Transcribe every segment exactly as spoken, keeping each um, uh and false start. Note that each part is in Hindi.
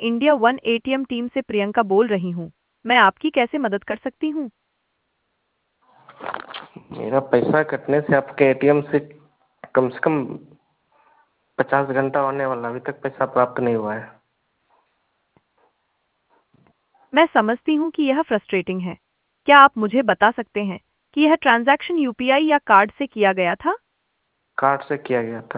इंडिया वन एटीएम टीम से प्रियंका बोल रही हूँ। मैं आपकी कैसे मदद कर सकती हूँ? मेरा पैसा कटने से आपके एटीएम से कम से कम पचास घंटा होने वाला, अभी तक पैसा प्राप्त नहीं हुआ है। मैं समझती हूँ कि यह फ्रस्ट्रेटिंग है। क्या आप मुझे बता सकते हैं कि यह ट्रांजैक्शन यूपीआई या कार्ड से किया गया था? कार्ड से किया गया था।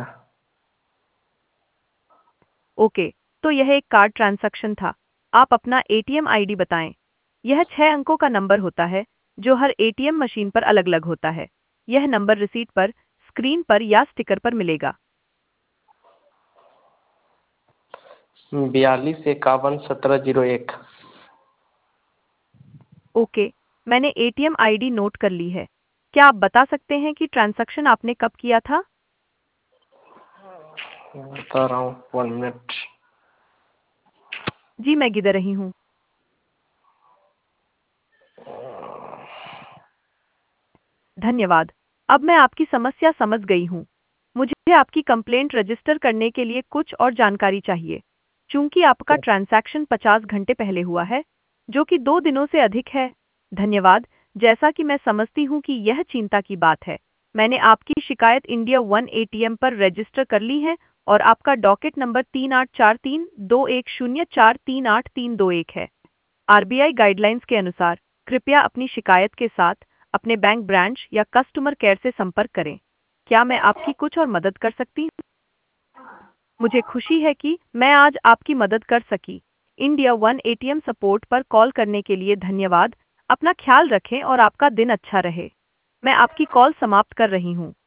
ओके, तो यह एक कार्ड ट्रांजैक्शन था। आप अपना एटीएम आईडी बताएं। यह छह अंकों का नंबर होता है जो हर एटीएम मशीन पर अलग-अलग होता है। यह नंबर रिसीट पर, स्क्रीन पर या स्टिकर पर मिलेगा। बयालीस इक्यावन सत्रह जीरो एक। ओके, मैंने एटीएम आईडी नोट कर ली है। क्या आप बता सकते हैं कि ट्रांजैक्शन आपने कब किया था? बता रहा हूँ, वन मिनट। जी, मैं गिन रही हूँ। धन्यवाद। अब मैं आपकी समस्या समझ गई हूँ। मुझे आपकी कंप्लेंट रजिस्टर करने के लिए कुछ और जानकारी चाहिए। चूंकि आपका ट्रांजैक्शन पचास घंटे पहले हुआ है, जो कि दो दिनों से अधिक है। धन्यवाद। जैसा कि मैं समझती हूँ कि यह चिंता की बात है, मैंने आपकी शिकायत इंडिया वन एटीएम पर रजिस्टर कर ली है और आपका डॉकेट नंबर तीन आठ चार तीन दो एक शून्य चार तीन आठ तीन दो एक है। आरबीआई गाइडलाइंस के अनुसार कृपया अपनी शिकायत के साथ अपने बैंक ब्रांच या कस्टमर केयर से संपर्क करें। क्या मैं आपकी कुछ और मदद कर सकती हूँ? मुझे खुशी है कि मैं आज आपकी मदद कर सकी। इंडिया वन एटीएम सपोर्ट पर कॉल करने के लिए धन्यवाद। अपना ख्याल रखें और आपका दिन अच्छा रहे। मैं आपकी कॉल समाप्त कर रही हूँ।